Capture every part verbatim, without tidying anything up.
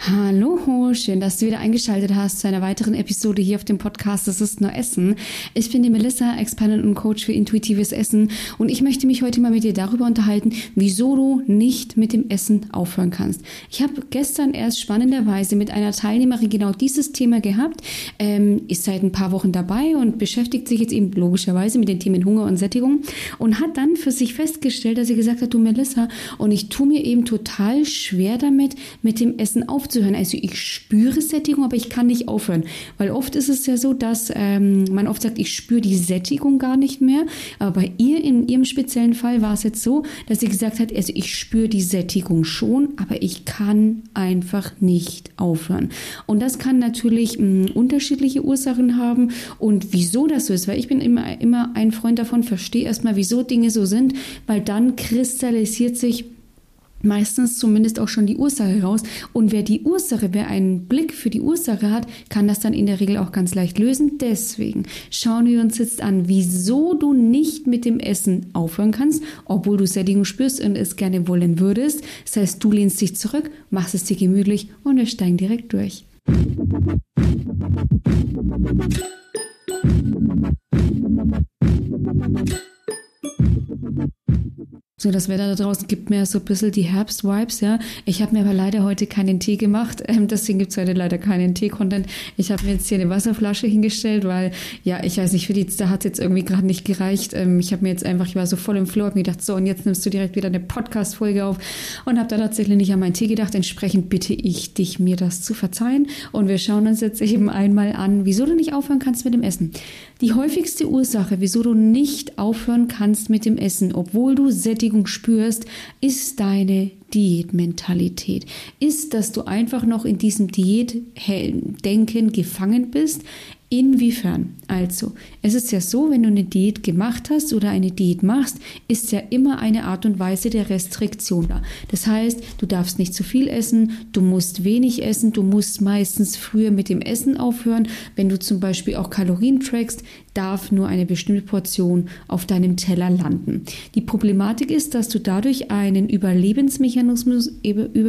Hallo, schön, dass du wieder eingeschaltet hast zu einer weiteren Episode hier auf dem Podcast Das ist nur Essen. Ich bin die Melissa, Expertin und Coach für intuitives Essen und ich möchte mich heute mal mit dir darüber unterhalten, wieso du nicht mit dem Essen aufhören kannst. Ich habe gestern erst spannenderweise mit einer Teilnehmerin genau dieses Thema gehabt, ähm, ist seit ein paar Wochen dabei und beschäftigt sich jetzt eben logischerweise mit den Themen Hunger und Sättigung und hat dann für sich festgestellt, dass sie gesagt hat, du Melissa, und ich tue mir eben total schwer damit, mit dem Essen aufzuhören. Aufzuhören. Also ich spüre Sättigung, aber ich kann nicht aufhören. Weil oft ist es ja so, dass ähm, man oft sagt, ich spüre die Sättigung gar nicht mehr. Aber bei ihr, in ihrem speziellen Fall, war es jetzt so, dass sie gesagt hat, also ich spüre die Sättigung schon, aber ich kann einfach nicht aufhören. Und das kann natürlich mh, unterschiedliche Ursachen haben. Und wieso das so ist, weil ich bin immer, immer ein Freund davon, verstehe erstmal, wieso Dinge so sind, weil dann kristallisiert sich meistens zumindest auch schon die Ursache raus. Und wer die Ursache, wer einen Blick für die Ursache hat, kann das dann in der Regel auch ganz leicht lösen. Deswegen schauen wir uns jetzt an, wieso du nicht mit dem Essen aufhören kannst, obwohl du Sättigung spürst und es gerne wollen würdest. Das heißt, du lehnst dich zurück, machst es dir gemütlich und wir steigen direkt durch. So, das Wetter da draußen gibt mir so ein bisschen die Herbst-Vibes, ja. Ich habe mir aber leider heute keinen Tee gemacht, ähm, deswegen gibt es heute leider keinen Tee-Content. Ich habe mir jetzt hier eine Wasserflasche hingestellt, weil, ja, ich weiß nicht, für die, da hat es jetzt irgendwie gerade nicht gereicht. Ähm, ich habe mir jetzt einfach, ich war so voll im Flow, habe mir gedacht, so, und jetzt nimmst du direkt wieder eine Podcast-Folge auf und habe da tatsächlich nicht an meinen Tee gedacht. Entsprechend bitte ich dich, mir das zu verzeihen. Und wir schauen uns jetzt eben einmal an, wieso du nicht aufhören kannst mit dem Essen. Die häufigste Ursache, wieso du nicht aufhören kannst mit dem Essen, obwohl du Sättigung spürst, ist deine Diätmentalität. Ist, dass du einfach noch in diesem Diätdenken gefangen bist. Inwiefern? Also, es ist ja so, wenn du eine Diät gemacht hast oder eine Diät machst, ist ja immer eine Art und Weise der Restriktion da. Das heißt, du darfst nicht zu viel essen, du musst wenig essen, du musst meistens früher mit dem Essen aufhören. Wenn du zum Beispiel auch Kalorien trackst, darf nur eine bestimmte Portion auf deinem Teller landen. Die Problematik ist, dass du dadurch einen Überlebensmechanismus, über, über,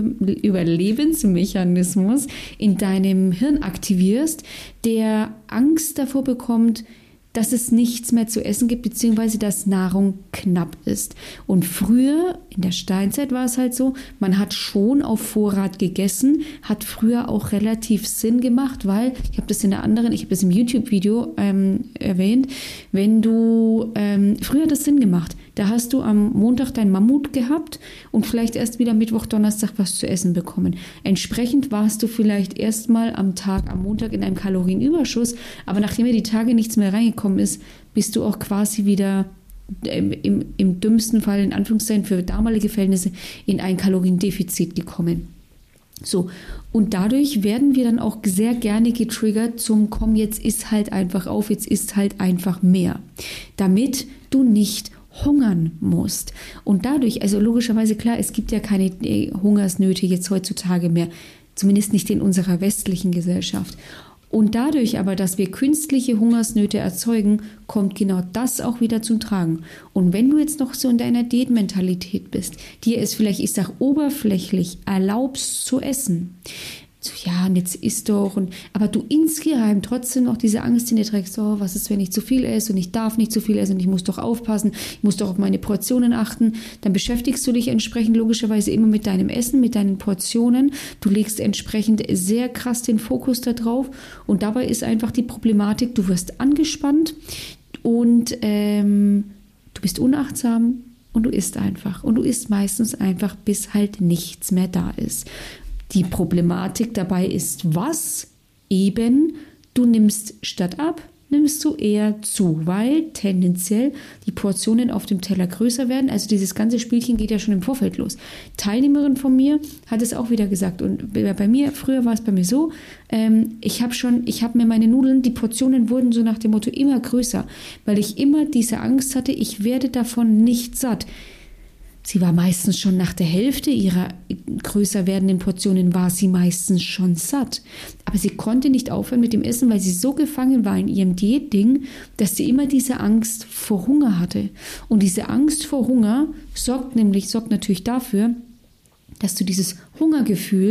Überlebensmechanismus in deinem Hirn aktivierst, der Angst davor bekommt, dass es nichts mehr zu essen gibt, beziehungsweise dass Nahrung knapp ist. Und früher, in der Steinzeit war es halt so, man hat schon auf Vorrat gegessen, hat früher auch relativ Sinn gemacht, weil, ich habe das in der anderen, ich habe das im YouTube-Video ähm, erwähnt, wenn du, ähm, früher hat das Sinn gemacht, da hast du am Montag dein Mammut gehabt und vielleicht erst wieder Mittwoch, Donnerstag was zu essen bekommen. Entsprechend warst du vielleicht erstmal am Tag, am Montag in einem Kalorienüberschuss, aber nachdem dir die Tage nichts mehr reingekommen ist, bist du auch quasi wieder im, im, im dümmsten Fall, in Anführungszeichen für damalige Verhältnisse, in ein Kaloriendefizit gekommen. So, und dadurch werden wir dann auch sehr gerne getriggert zum komm, jetzt isst halt einfach auf, jetzt isst halt einfach mehr, damit du nicht hungern musst. Und dadurch, also logischerweise klar, es gibt ja keine Hungersnöte jetzt heutzutage mehr, zumindest nicht in unserer westlichen Gesellschaft. Und dadurch aber, dass wir künstliche Hungersnöte erzeugen, kommt genau das auch wieder zum Tragen. Und wenn du jetzt noch so in deiner Diätmentalität bist, dir es vielleicht, ich sag oberflächlich, erlaubst zu essen, so, ja, und jetzt isst doch, und, aber du insgeheim trotzdem noch diese Angst in dir trägst, oh, was ist, wenn ich zu viel esse und ich darf nicht zu viel essen und ich muss doch aufpassen, ich muss doch auf meine Portionen achten, dann beschäftigst du dich entsprechend logischerweise immer mit deinem Essen, mit deinen Portionen, du legst entsprechend sehr krass den Fokus da drauf und dabei ist einfach die Problematik, du wirst angespannt und ähm, du bist unachtsam und du isst einfach und du isst meistens einfach, bis halt nichts mehr da ist. Die Problematik dabei ist, was eben du nimmst statt ab, nimmst du eher zu, weil tendenziell die Portionen auf dem Teller größer werden. Also dieses ganze Spielchen geht ja schon im Vorfeld los. Teilnehmerin von mir hat es auch wieder gesagt und bei mir, früher war es bei mir so, ähm, ich habe schon, ich habe mir meine Nudeln, die Portionen wurden so nach dem Motto immer größer, weil ich immer diese Angst hatte, ich werde davon nicht satt. Sie war meistens schon nach der Hälfte ihrer größer werdenden Portionen, war sie meistens schon satt. Aber sie konnte nicht aufhören mit dem Essen, weil sie so gefangen war in ihrem Diätding, dass sie immer diese Angst vor Hunger hatte. Und diese Angst vor Hunger sorgt nämlich, sorgt natürlich dafür, dass du dieses Hungergefühl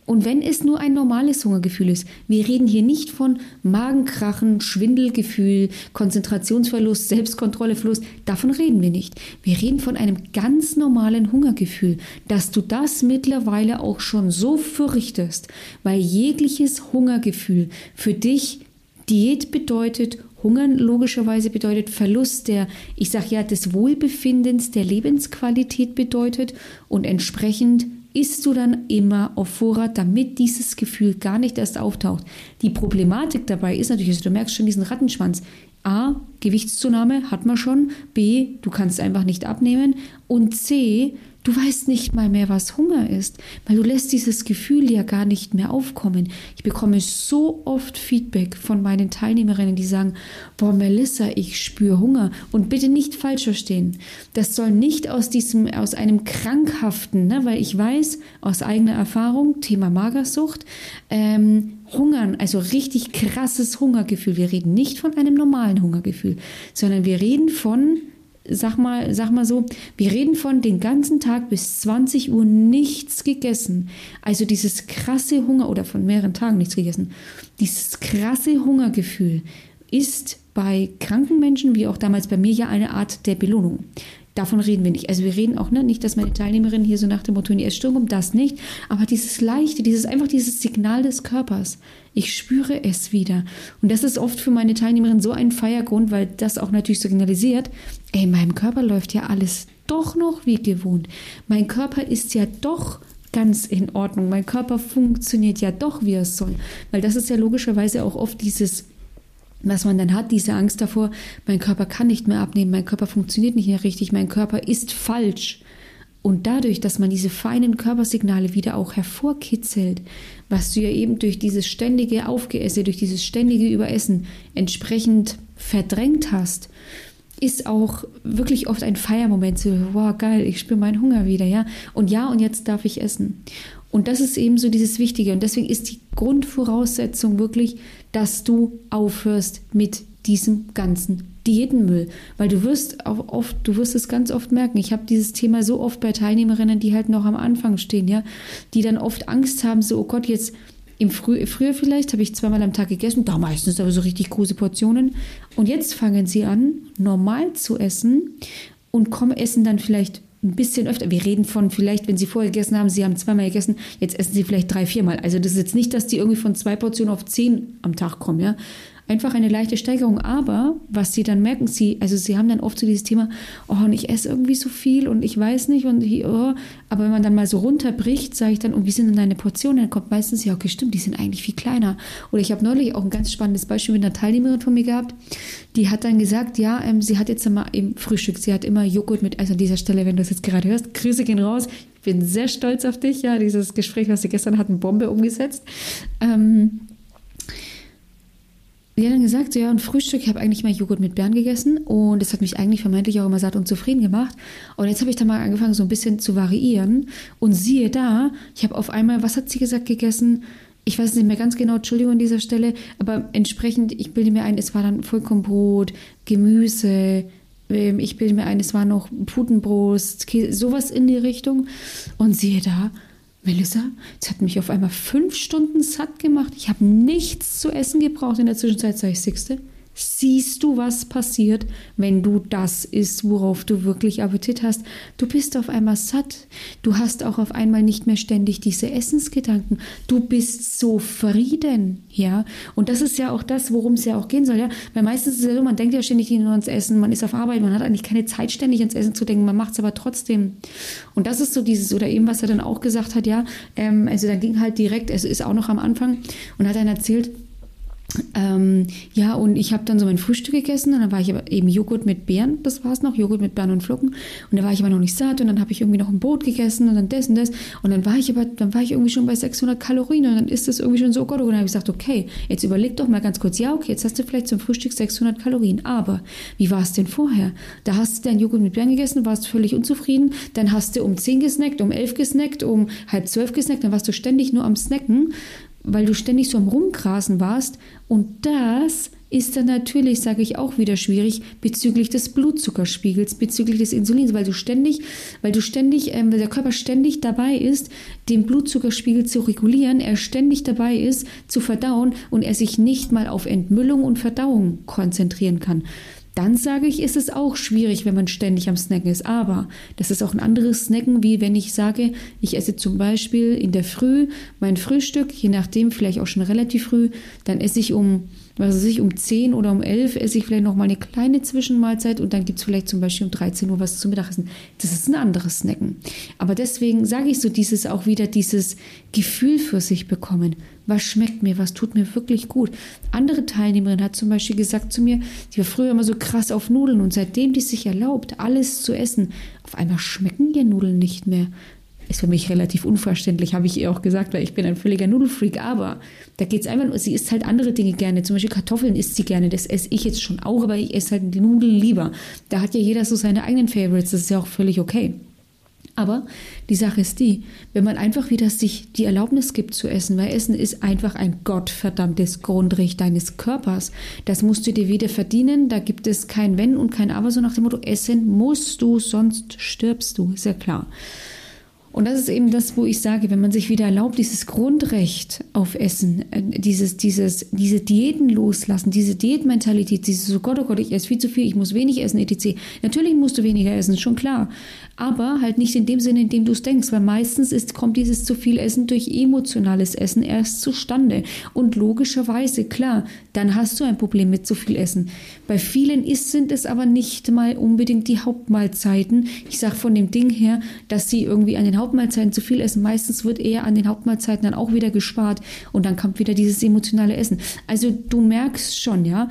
Und wenn es nur ein normales Hungergefühl ist, wir reden hier nicht von Magenkrachen, Schwindelgefühl, Konzentrationsverlust, Selbstkontrolleverlust, davon reden wir nicht. Wir reden von einem ganz normalen Hungergefühl, dass du das mittlerweile auch schon so fürchtest, weil jegliches Hungergefühl für dich Diät bedeutet, Hungern logischerweise bedeutet Verlust der, ich sage ja, des Wohlbefindens, der Lebensqualität bedeutet und entsprechend isst du dann immer auf Vorrat, damit dieses Gefühl gar nicht erst auftaucht. Die Problematik dabei ist natürlich, also du merkst schon diesen Rattenschwanz. A, Gewichtszunahme hat man schon. B, du kannst einfach nicht abnehmen. Und C, du weißt nicht mal mehr, was Hunger ist, weil du lässt dieses Gefühl ja gar nicht mehr aufkommen. Ich bekomme so oft Feedback von meinen Teilnehmerinnen, die sagen, boah, Melissa, ich spüre Hunger. Und bitte nicht falsch verstehen. Das soll nicht aus diesem, aus einem krankhaften, ne, weil ich weiß aus eigener Erfahrung, Thema Magersucht, ähm, Hungern, also richtig krasses Hungergefühl. Wir reden nicht von einem normalen Hungergefühl, sondern wir reden von Sag mal, sag mal so, wir reden von den ganzen Tag bis zwanzig Uhr nichts gegessen. Also dieses krasse Hunger oder von mehreren Tagen nichts gegessen. Dieses krasse Hungergefühl ist bei kranken Menschen, wie auch damals bei mir, ja eine Art der Belohnung. Davon reden wir nicht. Also wir reden auch ne, nicht, dass meine Teilnehmerin hier so nach dem Motto in die Essstörung kommt, das nicht. Aber dieses leichte, dieses einfach dieses Signal des Körpers. Ich spüre es wieder. Und das ist oft für meine Teilnehmerin so ein Feiergrund, weil das auch natürlich signalisiert, ey, in meinem Körper läuft ja alles doch noch wie gewohnt. Mein Körper ist ja doch ganz in Ordnung. Mein Körper funktioniert ja doch, wie er soll. Weil das ist ja logischerweise auch oft dieses, was man dann hat, diese Angst davor, mein Körper kann nicht mehr abnehmen, mein Körper funktioniert nicht mehr richtig, mein Körper ist falsch. Und dadurch, dass man diese feinen Körpersignale wieder auch hervorkitzelt, was du ja eben durch dieses ständige Aufgeesse, durch dieses ständige Überessen entsprechend verdrängt hast, ist auch wirklich oft ein Feiermoment, so, wow, geil, ich spüre meinen Hunger wieder, ja. Und ja, und jetzt darf ich essen. Und das ist eben so dieses Wichtige. Und deswegen ist die Grundvoraussetzung wirklich, dass du aufhörst mit diesem ganzen Diätenmüll. Weil du wirst auch oft, du wirst es ganz oft merken. Ich habe dieses Thema so oft bei Teilnehmerinnen, die halt noch am Anfang stehen, ja, die dann oft Angst haben, so, oh Gott, jetzt im Früh, früher vielleicht habe ich zweimal am Tag gegessen, da meistens aber so richtig große Portionen. Und jetzt fangen sie an, normal zu essen und kommen, essen dann vielleicht ein bisschen öfter. Wir reden von vielleicht, wenn sie vorher gegessen haben, sie haben zweimal gegessen, jetzt essen sie vielleicht drei, viermal. Also das ist jetzt nicht, dass die irgendwie von zwei Portionen auf zehn am Tag kommen, ja. Einfach eine leichte Steigerung, aber was sie dann merken, sie, also sie haben dann oft so dieses Thema, oh, und ich esse irgendwie so viel und ich weiß nicht und ich, oh, aber wenn man dann mal so runterbricht, sage ich dann, und wie sind denn deine Portionen? Dann kommt meistens, ja, okay, stimmt, die sind eigentlich viel kleiner. Oder ich habe neulich auch ein ganz spannendes Beispiel mit einer Teilnehmerin von mir gehabt, die hat dann gesagt, ja, ähm, sie hat jetzt immer im Frühstück, sie hat immer Joghurt mit, also an dieser Stelle, wenn du das jetzt gerade hörst, Grüße gehen raus, ich bin sehr stolz auf dich, ja, dieses Gespräch, was sie gestern hatten, Bombe umgesetzt, ähm, die hat dann gesagt, so, ja, und Frühstück, ich habe eigentlich mal Joghurt mit Beeren gegessen und das hat mich eigentlich vermeintlich auch immer satt und zufrieden gemacht. Und jetzt habe ich dann mal angefangen, so ein bisschen zu variieren und siehe da, ich habe auf einmal, was hat sie gesagt, gegessen? Ich weiß nicht mehr ganz genau, Entschuldigung an dieser Stelle, aber entsprechend, ich bilde mir ein, es war dann Vollkornbrot, Gemüse, ich bilde mir ein, es war noch Putenbrust, Käse, sowas in die Richtung. Und siehe da, Melissa, es hat mich auf einmal fünf Stunden satt gemacht. Ich habe nichts zu essen gebraucht in der Zwischenzeit. Sag ich, Sixte, siehst du, was passiert, wenn du das isst, worauf du wirklich Appetit hast? Du bist auf einmal satt. Du hast auch auf einmal nicht mehr ständig diese Essensgedanken. Du bist so Frieden, ja. Und das ist ja auch das, worum es ja auch gehen soll, ja. Weil meistens ist es ja so, man denkt ja ständig nur ans Essen, man ist auf Arbeit, man hat eigentlich keine Zeit, ständig ans Essen zu denken, man macht es aber trotzdem. Und das ist so dieses, oder eben, was er dann auch gesagt hat, ja, ähm, also dann ging halt direkt, es ist auch noch am Anfang und hat dann erzählt, Ähm, ja, und ich habe dann so mein Frühstück gegessen und dann war ich aber eben Joghurt mit Beeren, das war es noch, Joghurt mit Beeren und Flocken und da war ich aber noch nicht satt und dann habe ich irgendwie noch ein Brot gegessen und dann das und das und dann war ich aber, dann war ich irgendwie schon bei sechshundert Kalorien und dann ist das irgendwie schon so, oh Gott, und dann habe ich gesagt, okay, jetzt überleg doch mal ganz kurz, ja, okay, jetzt hast du vielleicht zum Frühstück sechshundert Kalorien, aber wie war es denn vorher? Da hast du dein Joghurt mit Beeren gegessen, warst völlig unzufrieden, dann hast du um zehn gesnackt, um elf gesnackt, um halb zwölf gesnackt, dann warst du ständig nur am Snacken, weil du ständig so am Rumgrasen warst und das ist dann natürlich, sage ich auch wieder, schwierig bezüglich des Blutzuckerspiegels, bezüglich des Insulins, weil du ständig, weil du ständig, ähm, weil der Körper ständig dabei ist, den Blutzuckerspiegel zu regulieren, er ständig dabei ist, zu verdauen und er sich nicht mal auf Entmüllung und Verdauung konzentrieren kann. Dann sage ich, ist es auch schwierig, wenn man ständig am Snacken ist. Aber das ist auch ein anderes Snacken, wie wenn ich sage, ich esse zum Beispiel in der Früh mein Frühstück, je nachdem, vielleicht auch schon relativ früh, dann esse ich um, was weiß ich, um zehn oder um elf esse ich vielleicht noch mal eine kleine Zwischenmahlzeit und dann gibt es vielleicht zum Beispiel um dreizehn Uhr was zum Mittagessen. Das ist ein anderes Snacken. Aber deswegen sage ich so dieses auch wieder, dieses Gefühl für sich bekommen. Was schmeckt mir, was tut mir wirklich gut? Andere Teilnehmerin hat zum Beispiel gesagt zu mir, die war früher immer so krass auf Nudeln und seitdem die sich erlaubt, alles zu essen, auf einmal schmecken ihr Nudeln nicht mehr. Ist für mich relativ unverständlich, habe ich ihr auch gesagt, weil ich bin ein völliger Nudelfreak, aber da geht es einfach nur, sie isst halt andere Dinge gerne, zum Beispiel Kartoffeln isst sie gerne, das esse ich jetzt schon auch, aber ich esse halt die Nudeln lieber. Da hat ja jeder so seine eigenen Favorites, das ist ja auch völlig okay. Aber die Sache ist die, wenn man einfach wieder sich die Erlaubnis gibt zu essen, weil Essen ist einfach ein gottverdammtes Grundrecht deines Körpers. Das musst du dir wieder verdienen, da gibt es kein Wenn und kein Aber, so nach dem Motto, essen musst du, sonst stirbst du, ist ja klar. Und das ist eben das, wo ich sage, wenn man sich wieder erlaubt, dieses Grundrecht auf Essen, dieses, dieses, diese Diäten loslassen, diese Diätmentalität, dieses so Gott, oh Gott, ich esse viel zu viel, ich muss wenig essen, et cetera. Natürlich musst du weniger essen, schon klar. Aber halt nicht in dem Sinne, in dem du es denkst, weil meistens ist, kommt dieses zu viel Essen durch emotionales Essen erst zustande. Und logischerweise, klar, dann hast du ein Problem mit zu viel Essen. Bei vielen ist, sind es aber nicht mal unbedingt die Hauptmahlzeiten. Ich sage von dem Ding her, dass sie irgendwie an den Hauptmahlzeiten zu viel essen. Meistens wird eher an den Hauptmahlzeiten dann auch wieder gespart und dann kommt wieder dieses emotionale Essen. Also du merkst schon, ja,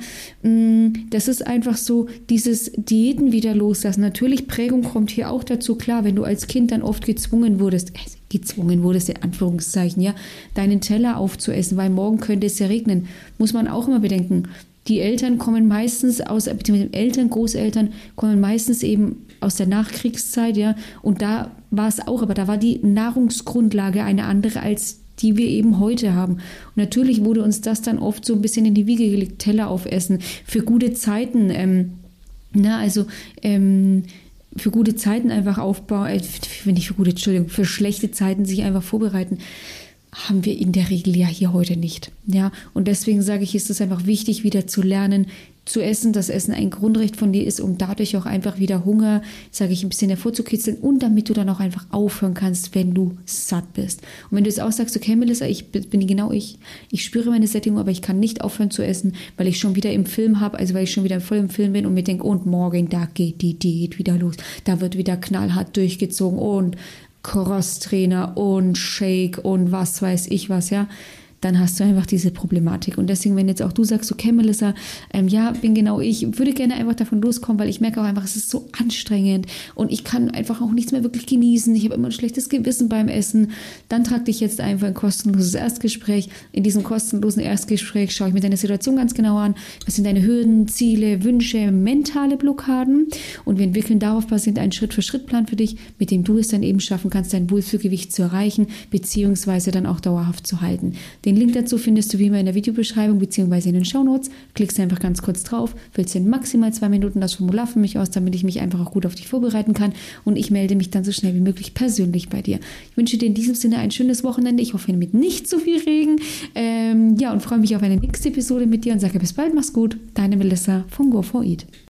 das ist einfach so, dieses Diäten wieder loslassen. Natürlich, Prägung kommt hier auch dazu, klar, wenn du als Kind dann oft gezwungen wurdest, äh, gezwungen wurdest, in Anführungszeichen, ja, deinen Teller aufzuessen, weil morgen könnte es ja regnen, muss man auch immer bedenken. Die Eltern kommen meistens aus, beziehungsweise Eltern, Großeltern kommen meistens eben aus der Nachkriegszeit, ja, und da war es auch, aber da war die Nahrungsgrundlage eine andere als die wir eben heute haben. Und natürlich wurde uns das dann oft so ein bisschen in die Wiege gelegt, Teller aufessen, für gute Zeiten, ähm, na, also, ähm, für gute Zeiten einfach aufbauen, äh, nicht für gute, Entschuldigung, für schlechte Zeiten sich einfach vorbereiten, haben wir in der Regel ja hier heute nicht. Ja, und deswegen sage ich, ist es einfach wichtig, wieder zu lernen, zu essen, dass Essen ein Grundrecht von dir ist, um dadurch auch einfach wieder Hunger, sage ich, ein bisschen hervorzukitzeln und damit du dann auch einfach aufhören kannst, wenn du satt bist. Und wenn du jetzt auch sagst, okay, Melissa, ich bin genau ich, ich spüre meine Sättigung, aber ich kann nicht aufhören zu essen, weil ich schon wieder im Film habe, also weil ich schon wieder voll im Film bin und mir denke, und morgen, da geht die Diät wieder los, da wird wieder knallhart durchgezogen und Crosstrainer und Shake und was weiß ich was, ja, dann hast du einfach diese Problematik. Und deswegen, wenn jetzt auch du sagst, okay, Melissa, ähm, ja, bin genau ich, würde gerne einfach davon loskommen, weil ich merke auch einfach, es ist so anstrengend und ich kann einfach auch nichts mehr wirklich genießen. Ich habe immer ein schlechtes Gewissen beim Essen. Dann trag dich jetzt einfach ein kostenloses Erstgespräch. In diesem kostenlosen Erstgespräch schaue ich mir deine Situation ganz genau an. Was sind deine Hürden, Ziele, Wünsche, mentale Blockaden? Und wir entwickeln darauf basierend einen Schritt-für-Schritt-Plan für dich, mit dem du es dann eben schaffen kannst, dein Wohlfühlgewicht zu erreichen, beziehungsweise dann auch dauerhaft zu halten. Den Link dazu findest du wie immer in der Videobeschreibung beziehungsweise in den Shownotes. Klickst einfach ganz kurz drauf, füllst in maximal zwei Minuten das Formular für mich aus, damit ich mich einfach auch gut auf dich vorbereiten kann und ich melde mich dann so schnell wie möglich persönlich bei dir. Ich wünsche dir in diesem Sinne ein schönes Wochenende. Ich hoffe mit nicht so viel Regen. Ähm, ja, und freue mich auf eine nächste Episode mit dir und sage bis bald, mach's gut. Deine Melissa von Go for Eat.